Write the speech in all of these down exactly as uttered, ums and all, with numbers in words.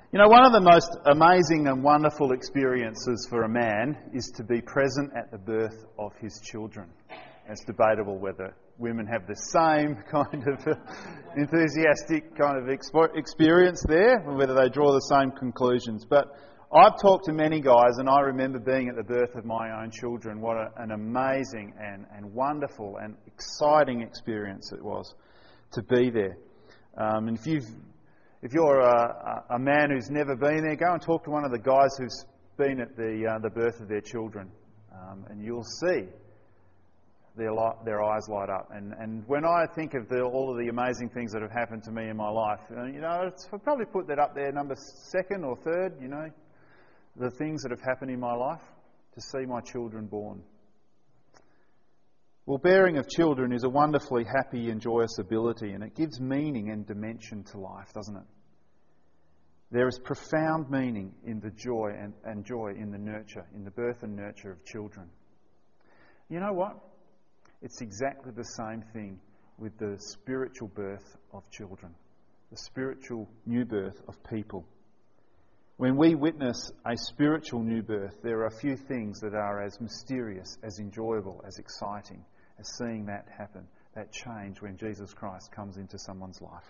You know, one of the most amazing and wonderful experiences for a man is to be present at the birth of his children. It's debatable whether women have the same kind of enthusiastic kind of expo- experience there, or whether they draw the same conclusions. But I've talked to many guys, and I remember being at the birth of my own children. What a, an amazing and, and wonderful and exciting experience it was to be there. Um, and if you've If you're a, a man who's never been there, go and talk to one of the guys who's been at the uh, the birth of their children, um, and you'll see their li- their eyes light up. And and when I think of the, all of the amazing things that have happened to me in my life, uh, you know, it's, I'll probably put that up there, number second or third. You know, the things that have happened in my life, to see my children born. Well, bearing of children is a wonderfully happy and joyous ability, and it gives meaning and dimension to life, doesn't it? There is profound meaning in the joy and, and joy in the nurture, in the birth and nurture of children. You know what? It's exactly the same thing with the spiritual birth of children, the spiritual new birth of people. When we witness a spiritual new birth, there are a few things that are as mysterious, as enjoyable, as exciting as seeing that happen, that change when Jesus Christ comes into someone's life.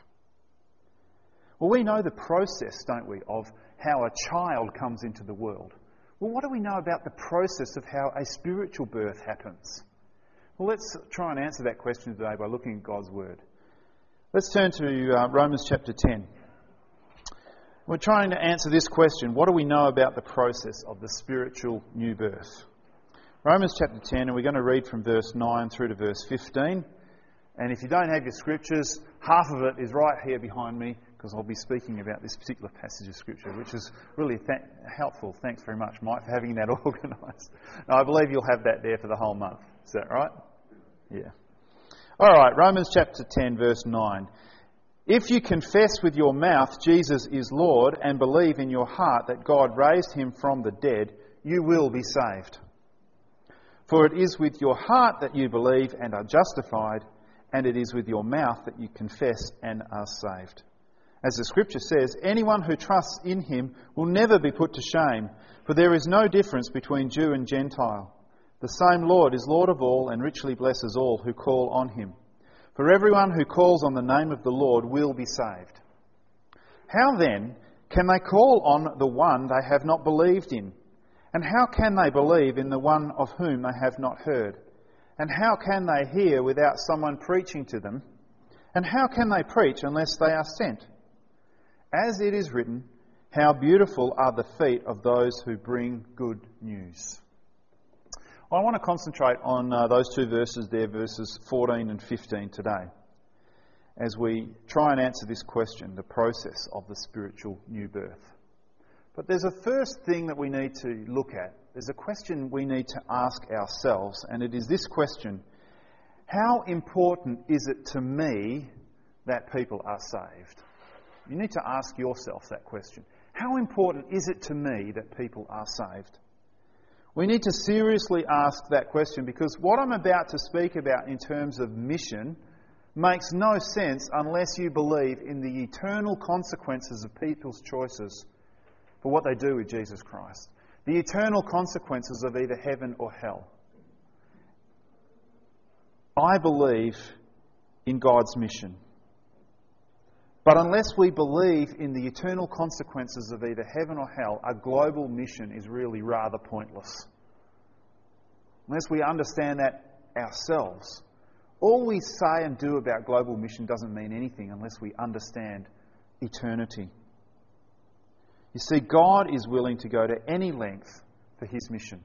Well, we know the process, don't we, of how a child comes into the world. Well, what do we know about the process of how a spiritual birth happens? Well, let's try and answer that question today by looking at God's Word. Let's turn to uh, Romans chapter ten. We're trying to answer this question: what do we know about the process of the spiritual new birth? Romans chapter ten, and we're going to read from verse nine through to verse fifteen. And if you don't have your scriptures, half of it is right here behind me, because I'll be speaking about this particular passage of Scripture, which is really th- helpful. Thanks very much, Mike, for having that organised. I believe you'll have that there for the whole month. Is that right? Yeah. All right, Romans chapter ten, verse nine. If you confess with your mouth Jesus is Lord and believe in your heart that God raised him from the dead, you will be saved. For it is with your heart that you believe and are justified, and it is with your mouth that you confess and are saved. As the Scripture says, anyone who trusts in him will never be put to shame, for there is no difference between Jew and Gentile. The same Lord is Lord of all and richly blesses all who call on him. For everyone who calls on the name of the Lord will be saved. How then can they call on the one they have not believed in? And how can they believe in the one of whom they have not heard? And how can they hear without someone preaching to them? And how can they preach unless they are sent? As it is written, how beautiful are the feet of those who bring good news. I want to concentrate on uh, those two verses there, verses fourteen and fifteen today, as we try and answer this question, the process of the spiritual new birth. But there's a first thing that we need to look at. There's a question we need to ask ourselves, and it is this question: how important is it to me that people are saved? You need to ask yourself that question. How important is it to me that people are saved? We need to seriously ask that question, because what I'm about to speak about in terms of mission makes no sense unless you believe in the eternal consequences of people's choices for what they do with Jesus Christ. The eternal consequences of either heaven or hell. I believe in God's mission. But unless we believe in the eternal consequences of either heaven or hell, a global mission is really rather pointless. Unless we understand that ourselves, all we say and do about global mission doesn't mean anything unless we understand eternity. You see, God is willing to go to any length for his mission.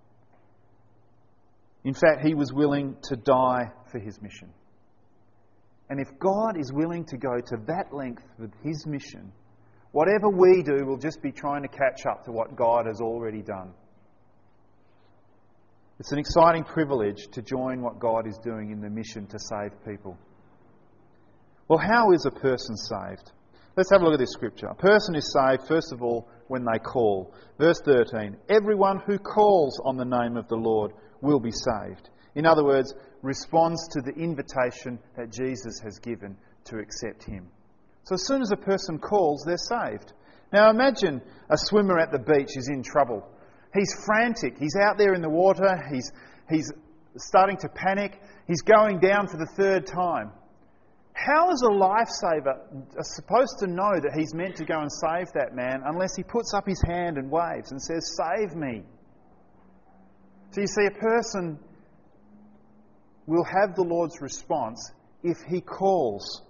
In fact, he was willing to die for his mission. And if God is willing to go to that length with his mission, whatever we do will just be trying to catch up to what God has already done. It's an exciting privilege to join what God is doing in the mission to save people. Well, how is a person saved? Let's have a look at this scripture. A person is saved, first of all, when they call. Verse thirteen, everyone who calls on the name of the Lord will be saved. In other words, responds to the invitation that Jesus has given to accept him. So as soon as a person calls, they're saved. Now imagine a swimmer at the beach is in trouble. He's frantic. He's out there in the water. He's, he's starting to panic. He's going down for the third time. How is a lifesaver supposed to know that he's meant to go and save that man unless he puts up his hand and waves and says, "Save me"? So you see, a person will have the Lord's response if he calls.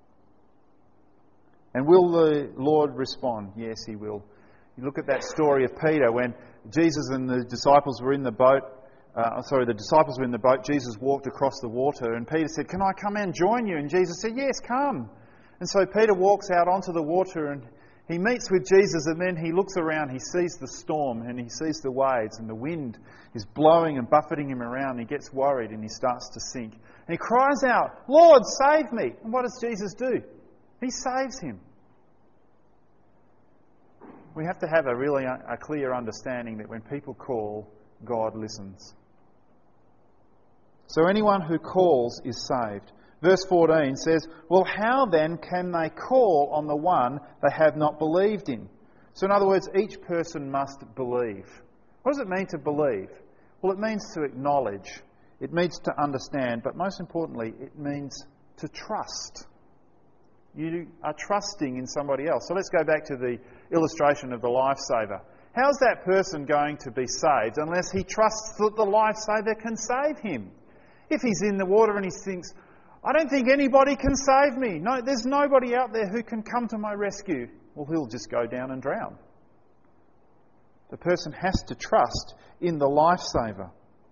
And will the Lord respond? Yes, he will. You look at that story of Peter when Jesus and the disciples were in the boat. Uh, sorry, the disciples were in the boat. Jesus walked across the water and Peter said, "Can I come and join you?" And Jesus said, "Yes, come." And so Peter walks out onto the water and he meets with Jesus, and then he looks around. He sees the storm and he sees the waves and the wind is blowing and buffeting him around. He gets worried and he starts to sink. And he cries out, "Lord, save me." And what does Jesus do? He saves him. We have to have a really a clear understanding that when people call, God listens. So anyone who calls is saved. Verse fourteen says, "Well, how then can they call on the one they have not believed in?" So in other words, each person must believe. What does it mean to believe? Well, it means to acknowledge. It means to understand. But most importantly, it means to trust. You are trusting in somebody else. So let's go back to the illustration of the lifesaver. How's that person going to be saved unless he trusts that the lifesaver can save him? If he's in the water and he thinks, "I don't think anybody can save me. No, there's nobody out there who can come to my rescue," well, he'll just go down and drown. The person has to trust in the lifesaver.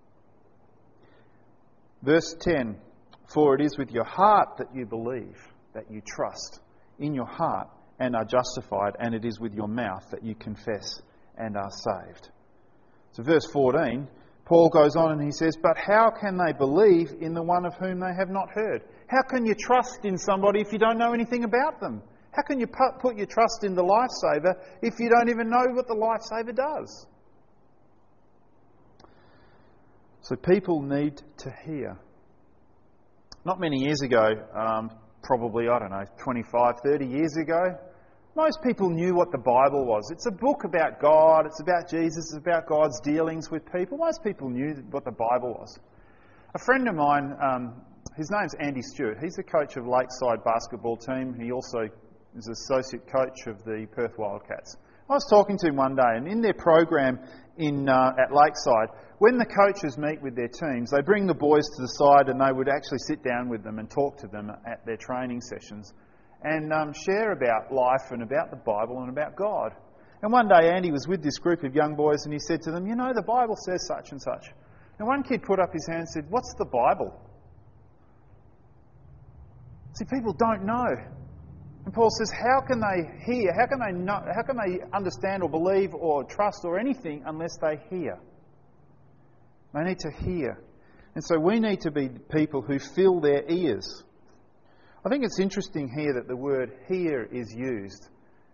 Verse ten, "For it is with your heart that you believe, that you trust in your heart and are justified, and it is with your mouth that you confess and are saved." So verse fourteen, Paul goes on and he says, "But how can they believe in the one of whom they have not heard?" How can you trust in somebody if you don't know anything about them? How can you put your trust in the lifesaver if you don't even know what the lifesaver does? So people need to hear. Not many years ago, um, probably, I don't know, twenty-five, thirty years ago, most people knew what the Bible was. It's a book about God, it's about Jesus, it's about God's dealings with people. Most people knew what the Bible was. A friend of mine, um, his name's Andy Stewart. He's the coach of Lakeside basketball team. He also is associate coach of the Perth Wildcats. I was talking to him one day, and in their program in uh, at Lakeside, when the coaches meet with their teams, they bring the boys to the side and they would actually sit down with them and talk to them at their training sessions and um, share about life and about the Bible and about God. And one day Andy was with this group of young boys and he said to them, "You know, the Bible says such and such." And one kid put up his hand and said, "What's the Bible?" See, people don't know. And Paul says, how can they hear? How can they know? How can they understand or believe or trust or anything unless they hear? They need to hear. And so we need to be people who fill their ears. I think it's interesting here that the word hear is used.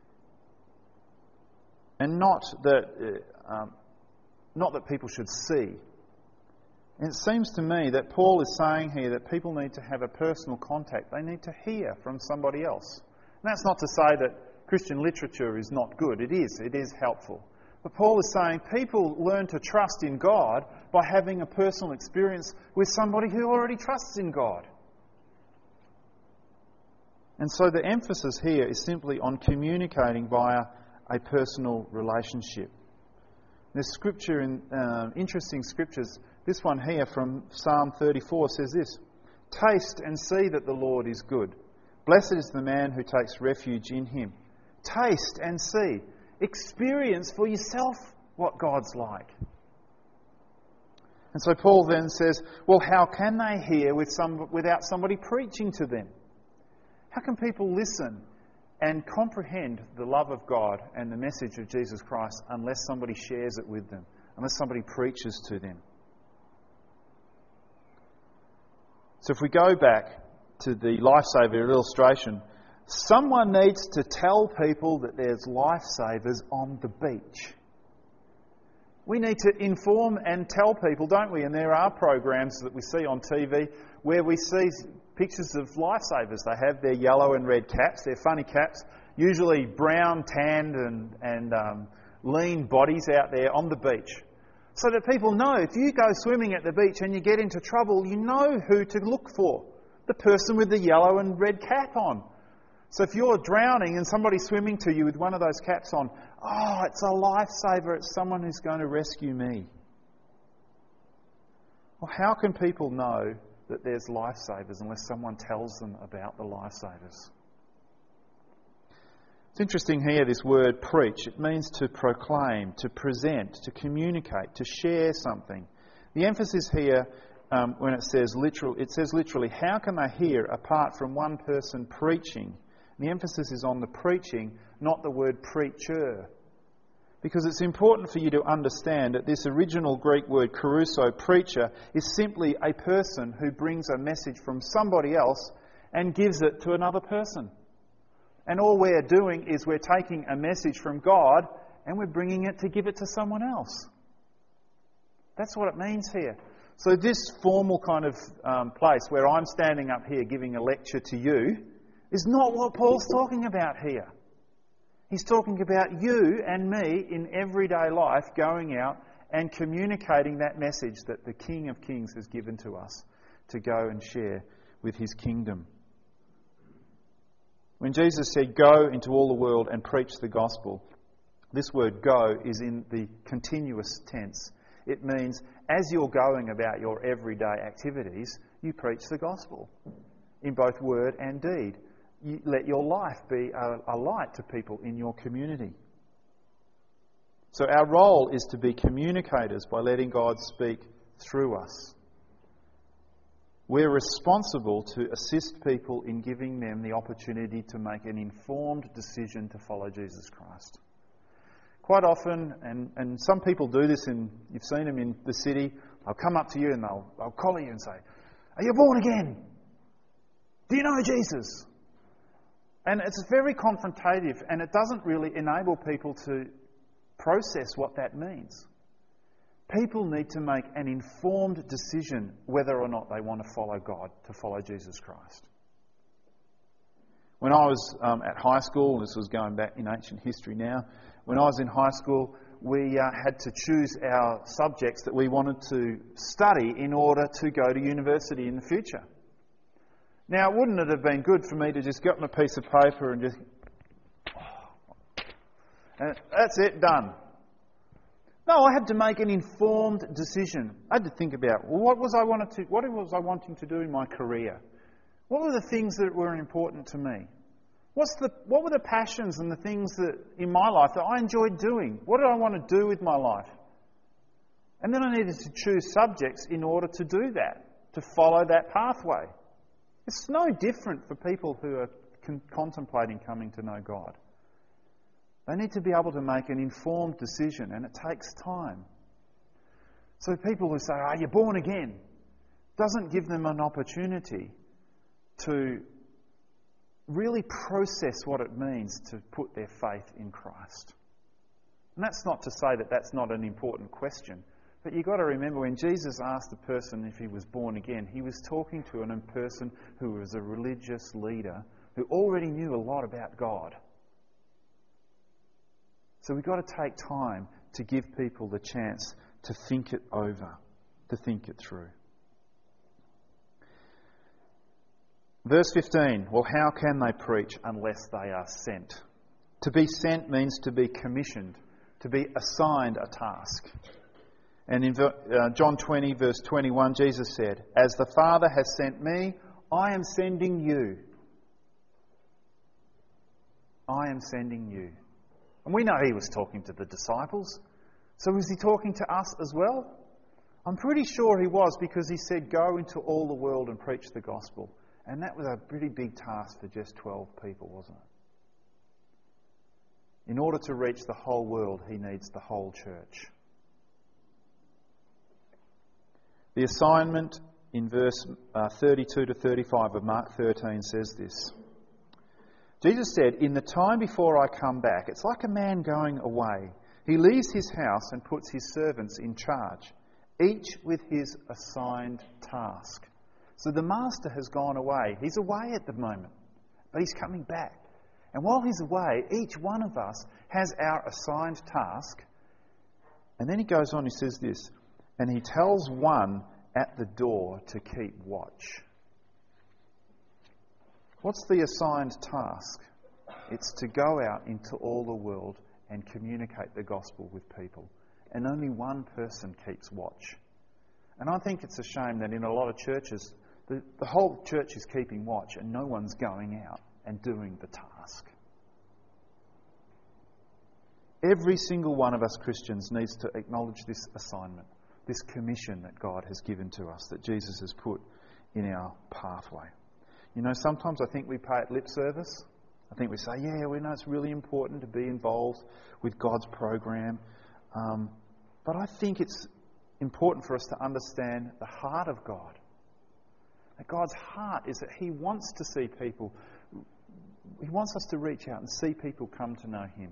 And not that, uh, um, not that people should see. And it seems to me that Paul is saying here that people need to have a personal contact. They need to hear from somebody else. And that's not to say that Christian literature is not good. It is. It is helpful. But Paul is saying people learn to trust in God by having a personal experience with somebody who already trusts in God. And so the emphasis here is simply on communicating via a personal relationship. There's scripture, in uh, interesting scriptures. This one here from Psalm thirty-four says this: "Taste and see that the Lord is good. Blessed is the man who takes refuge in him." Taste and see. Experience for yourself what God's like. And so Paul then says, well, how can they hear with some, without somebody preaching to them? How can people listen and comprehend the love of God and the message of Jesus Christ unless somebody shares it with them, unless somebody preaches to them? So if we go back to the lifesaver illustration, someone needs to tell people that there's lifesavers on the beach. We need to inform and tell people, don't we? And there are programs that we see on T V where we see pictures of lifesavers. They have their yellow and red caps, their funny caps. usually brown, tanned and, and um, lean bodies out there on the beach. So that people know if you go swimming at the beach and you get into trouble, you know who to look for. The person with the yellow and red cap on. So if you're drowning and somebody's swimming to you with one of those caps on, oh, it's a lifesaver, it's someone who's going to rescue me. Well, how can people know that there's lifesavers unless someone tells them about the lifesavers? It's interesting here, this word preach. It means to proclaim, to present, to communicate, to share something. The emphasis here, um, when it says literal, it says literally, how can they hear apart from one person preaching? The emphasis is on the preaching, not the word preacher. Because it's important for you to understand that this original Greek word kerusso, preacher, is simply a person who brings a message from somebody else and gives it to another person. And all we're doing is we're taking a message from God and we're bringing it to give it to someone else. That's what it means here. So this formal kind of um, place where I'm standing up here giving a lecture to you is not what Paul's talking about here. He's talking about you and me in everyday life going out and communicating that message that the King of Kings has given to us to go and share with his kingdom. When Jesus said, go into all the world and preach the gospel, this word go is in the continuous tense. It means as you're going about your everyday activities, you preach the gospel in both word and deed. You let your life be a, a light to people in your community. So our role is to be communicators by letting God speak through us. We're responsible to assist people in giving them the opportunity to make an informed decision to follow Jesus Christ. Quite often, and, and some people do this, and you've seen them in the city, they'll come up to you and they'll, they'll collar you and say, are you born again? Do you know Jesus? And it's very confrontative, and it doesn't really enable people to process what that means. People need to make an informed decision whether or not they want to follow God, to follow Jesus Christ. When I was um, at high school, this was going back in ancient history now, when I was in high school, we uh, had to choose our subjects that we wanted to study in order to go to university in the future. Now, wouldn't it have been good for me to just get my piece of paper and just... and that's it, done. No, I had to make an informed decision. I had to think about, well, what was I wanted to, what was I wanting to do in my career? What were the things that were important to me? What's the, what were the passions and the things that in my life that I enjoyed doing? What did I want to do with my life? And then I needed to choose subjects in order to do that, to follow that pathway. It's no different for people who are con- contemplating coming to know God. They need to be able to make an informed decision, and it takes time. So people who say, are you born again? Doesn't give them an opportunity to really process what it means to put their faith in Christ. And that's not to say that that's not an important question, but you've got to remember when Jesus asked the person if he was born again, he was talking to a person who was a religious leader who already knew a lot about God. So we've got to take time to give people the chance to think it over, to think it through. Verse fifteen, well, how can they preach unless they are sent? To be sent means to be commissioned, to be assigned a task. And in uh, John twenty, verse twenty-one, Jesus said, as the Father has sent me, I am sending you. I am sending you. And we know he was talking to the disciples. So was he talking to us as well? I'm pretty sure he was, because he said, go into all the world and preach the gospel. And that was a pretty big task for just twelve people, wasn't it? In order to reach the whole world, he needs the whole church. The assignment in verse uh, thirty-two to thirty-five of Mark thirteen says this. Jesus said, in the time before I come back, it's like a man going away. He leaves his house and puts his servants in charge, each with his assigned task. So the master has gone away. He's away at the moment, but he's coming back. And while he's away, each one of us has our assigned task. And then he goes on, he says this, and he tells one at the door to keep watch. What's the assigned task? It's to go out into all the world and communicate the gospel with people. And only one person keeps watch. And I think it's a shame that in a lot of churches, the, the whole church is keeping watch and no one's going out and doing the task. Every single one of us Christians needs to acknowledge this assignment, this commission that God has given to us, that Jesus has put in our pathway. You know, sometimes I think we pay it lip service. I think we say, yeah, we know it's really important to be involved with God's program. Um, but I think it's important for us to understand the heart of God. That God's heart is that He wants to see people, He wants us to reach out and see people come to know Him.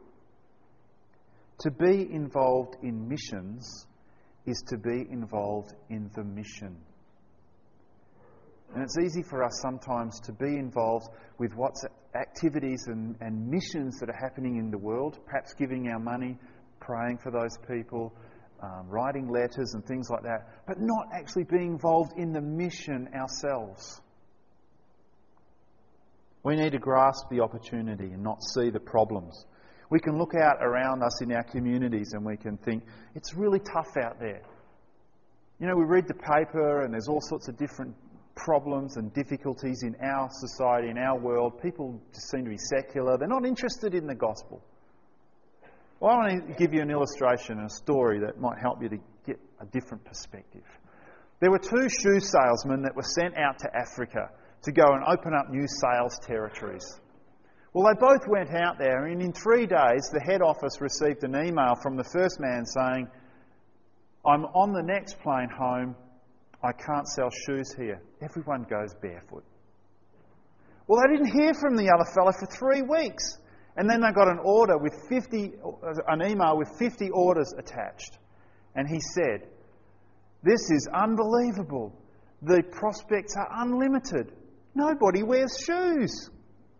To be involved in missions is to be involved in the mission. And it's easy for us sometimes to be involved with what's activities and, and missions that are happening in the world, perhaps giving our money, praying for those people, um, writing letters and things like that, but not actually being involved in the mission ourselves. We need to grasp the opportunity and not see the problems. We can look out around us in our communities and we can think, it's really tough out there. You know, we read the paper and there's all sorts of different problems and difficulties in our society, in our world. People just seem to be secular. They're not interested in the gospel. Well, I want to give you an illustration, a story that might help you to get a different perspective. There were two shoe salesmen that were sent out to Africa to go and open up new sales territories. Well, they both went out there, and in three days, the head office received an email from the first man saying, I'm on the next plane home. I can't sell shoes here. Everyone goes barefoot. Well, they didn't hear from the other fellow for three weeks. And then they got an order with fifty, an email with fifty orders attached. And he said, this is unbelievable. The prospects are unlimited. Nobody wears shoes.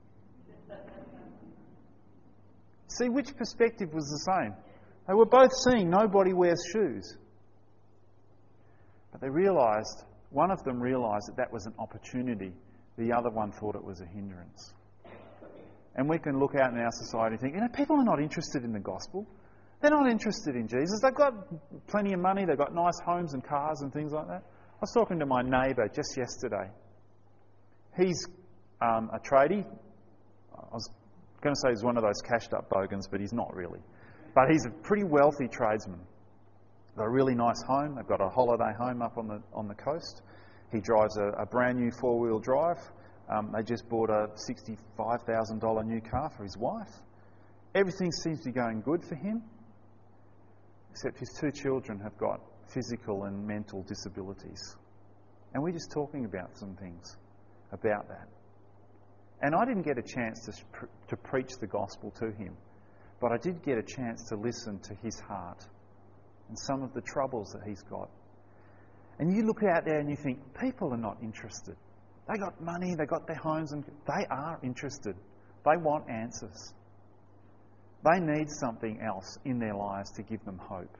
See, which perspective was the same? They were both seeing nobody wears shoes. But they realised, one of them realised that that was an opportunity. The other one thought it was a hindrance. And we can look out in our society and think, you know, people are not interested in the gospel. They're not interested in Jesus. They've got plenty of money. They've got nice homes and cars and things like that. I was talking to my neighbour just yesterday. He's um, a tradie. I was going to say he's one of those cashed up bogans, but he's not really. But he's a pretty wealthy tradesman. Got a really nice home. They've got a holiday home up on the on the coast. He drives a, a brand new four-wheel drive. Um, they just bought a sixty-five thousand dollars new car for his wife. Everything seems to be going good for him, except his two children have got physical and mental disabilities. And we're just talking about some things about that. And I didn't get a chance to, to preach the gospel to him, but I did get a chance to listen to his heart and some of the troubles that he's got. And you look out there and you think, people are not interested. They got money, they got their homes, and they are interested. They want answers. They need something else in their lives to give them hope.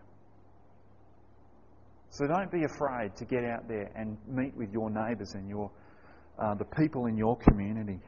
So don't be afraid to get out there and meet with your neighbours and your uh, the people in your community.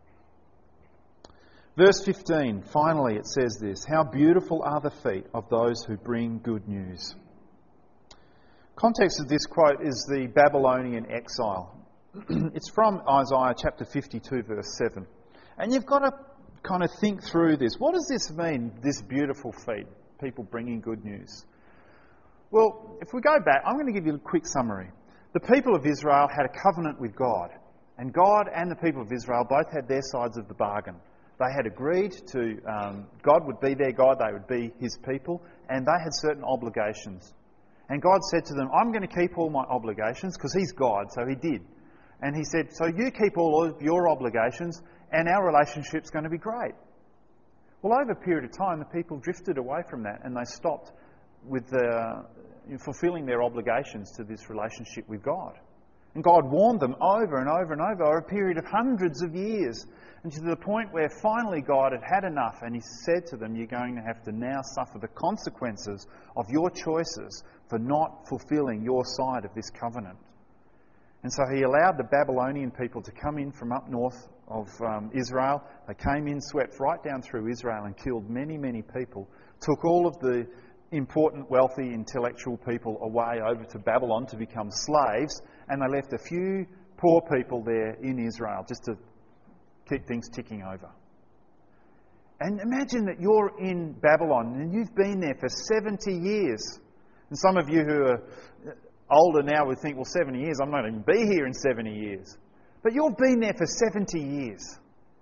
Verse fifteen, finally it says this, how beautiful are the feet of those who bring good news. Context of this quote is the Babylonian exile. It's from Isaiah chapter fifty-two, verse seven. And you've got to kind of think through this. What does this mean, this beautiful feet, people bringing good news? Well, if we go back, I'm going to give you a quick summary. The people of Israel had a covenant with God. And God and the people of Israel both had their sides of the bargain. They had agreed to, um, God would be their God, they would be His people, and they had certain obligations. And God said to them, I'm going to keep all my obligations, because He's God, so He did. And He said, so you keep all of your obligations, and our relationship's going to be great. Well, over a period of time, the people drifted away from that, and they stopped with the, fulfilling their obligations to this relationship with God. And God warned them over and over and over over a period of hundreds of years. And to the point where finally God had had enough and He said to them, you're going to have to now suffer the consequences of your choices for not fulfilling your side of this covenant. And so He allowed the Babylonian people to come in from up north of um, Israel. They came in, swept right down through Israel and killed many, many people. Took all of the important, wealthy, intellectual people away over to Babylon to become slaves. And they left a few poor people there in Israel just to keep things ticking over. And imagine that you're in Babylon and you've been there for seventy years. And some of you who are older now would think, well, seventy years, I'm not even be here in seventy years. But you've been there for seventy years.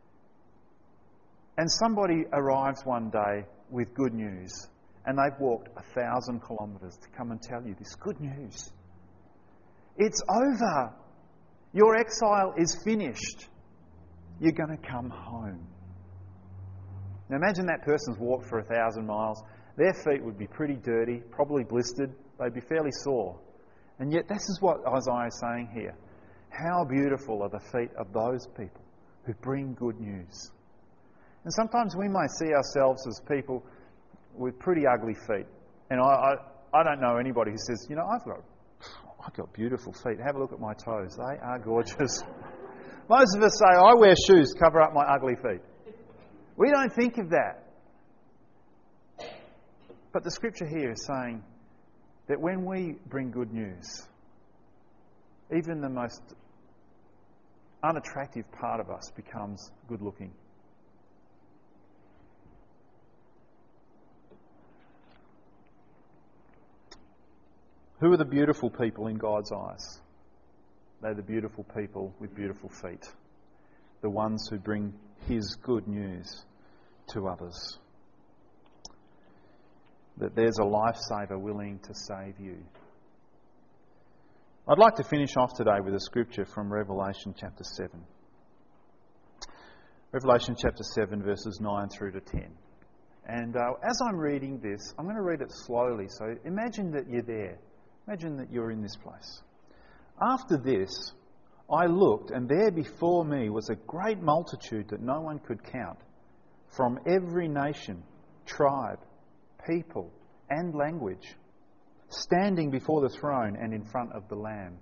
And somebody arrives one day with good news. And they've walked a thousand kilometres to come and tell you this good news. It's over. Your exile is finished. You're going to come home. Now imagine that person's walked for a thousand miles. Their feet would be pretty dirty, probably blistered. They'd be fairly sore. And yet this is what Isaiah is saying here. How beautiful are the feet of those people who bring good news. And sometimes we may see ourselves as people with pretty ugly feet. And I, I, I don't know anybody who says, you know, I've got, I've got beautiful feet. Have a look at my toes. They are gorgeous. Most of us say, I wear shoes to cover up my ugly feet. We don't think of that. But the scripture here is saying that when we bring good news, even the most unattractive part of us becomes good looking. Who are the beautiful people in God's eyes? They're the beautiful people with beautiful feet. The ones who bring His good news to others. That there's a lifesaver willing to save you. I'd like to finish off today with a scripture from Revelation chapter seven. Revelation chapter seven, verses nine through to ten. And uh, as I'm reading this, I'm going to read it slowly. So imagine that you're there. Imagine that you're in this place. After this, I looked, and there before me was a great multitude that no one could count, from every nation, tribe, people, and language, standing before the throne and in front of the Lamb.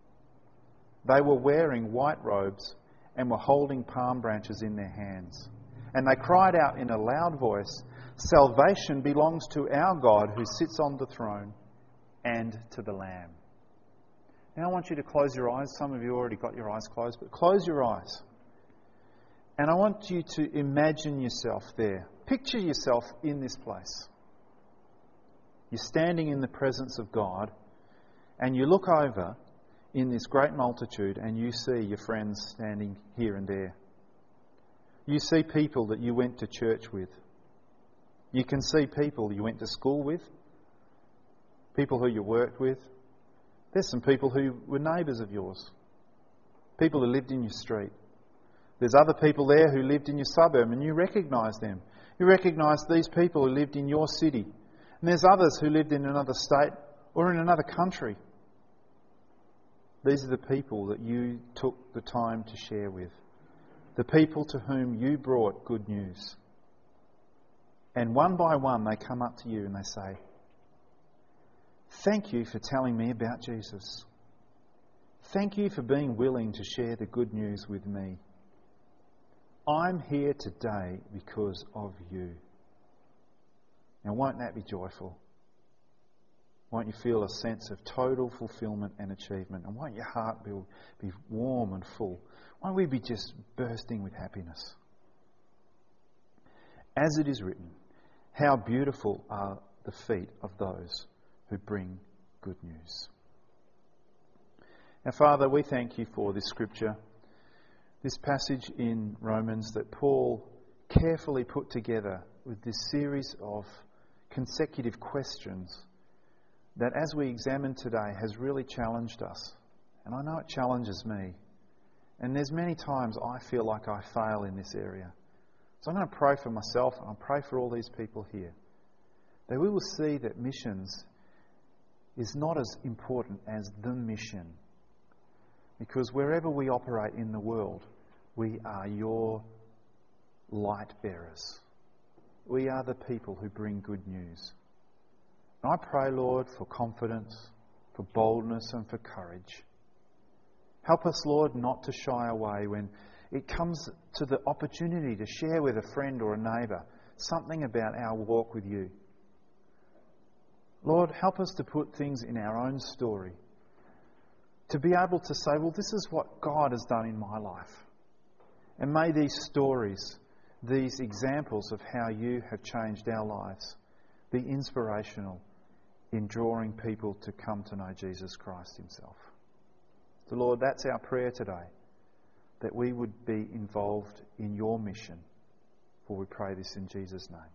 They were wearing white robes and were holding palm branches in their hands. And they cried out in a loud voice, "Salvation belongs to our God who sits on the throne and to the Lamb." Now I want you to close your eyes. Some of you already got your eyes closed, but close your eyes. And I want you to imagine yourself there. Picture yourself in this place. You're standing in the presence of God, and you look over in this great multitude and you see your friends standing here and there. You see people that you went to church with. You can see people you went to school with, people who you worked with. There's some people who were neighbours of yours, people who lived in your street. There's other people there who lived in your suburb and you recognise them. You recognise these people who lived in your city. And there's others who lived in another state or in another country. These are the people that you took the time to share with. The people to whom you brought good news. And one by one they come up to you and they say, "Thank you for telling me about Jesus. Thank you for being willing to share the good news with me. I'm here today because of you." Now, won't that be joyful? Won't you feel a sense of total fulfilment and achievement? And won't your heart be, be warm and full? Won't we be just bursting with happiness? As it is written, how beautiful are the feet of those who bring good news. Now, Father, we thank you for this scripture, this passage in Romans that Paul carefully put together with this series of consecutive questions that, as we examine today, has really challenged us. And I know it challenges me. And there's many times I feel like I fail in this area. So I'm going to pray for myself and I'll pray for all these people here, that we will see that missions is not as important as the mission. Because wherever we operate in the world, we are your light bearers. We are the people who bring good news. And I pray, Lord, for confidence, for boldness and for courage. Help us, Lord, not to shy away when it comes to the opportunity to share with a friend or a neighbour something about our walk with you. Lord, help us to put things in our own story, to be able to say, well, this is what God has done in my life. And may these stories, these examples of how you have changed our lives, be inspirational in drawing people to come to know Jesus Christ himself. So Lord, that's our prayer today, that we would be involved in your mission. For we pray this in Jesus' name.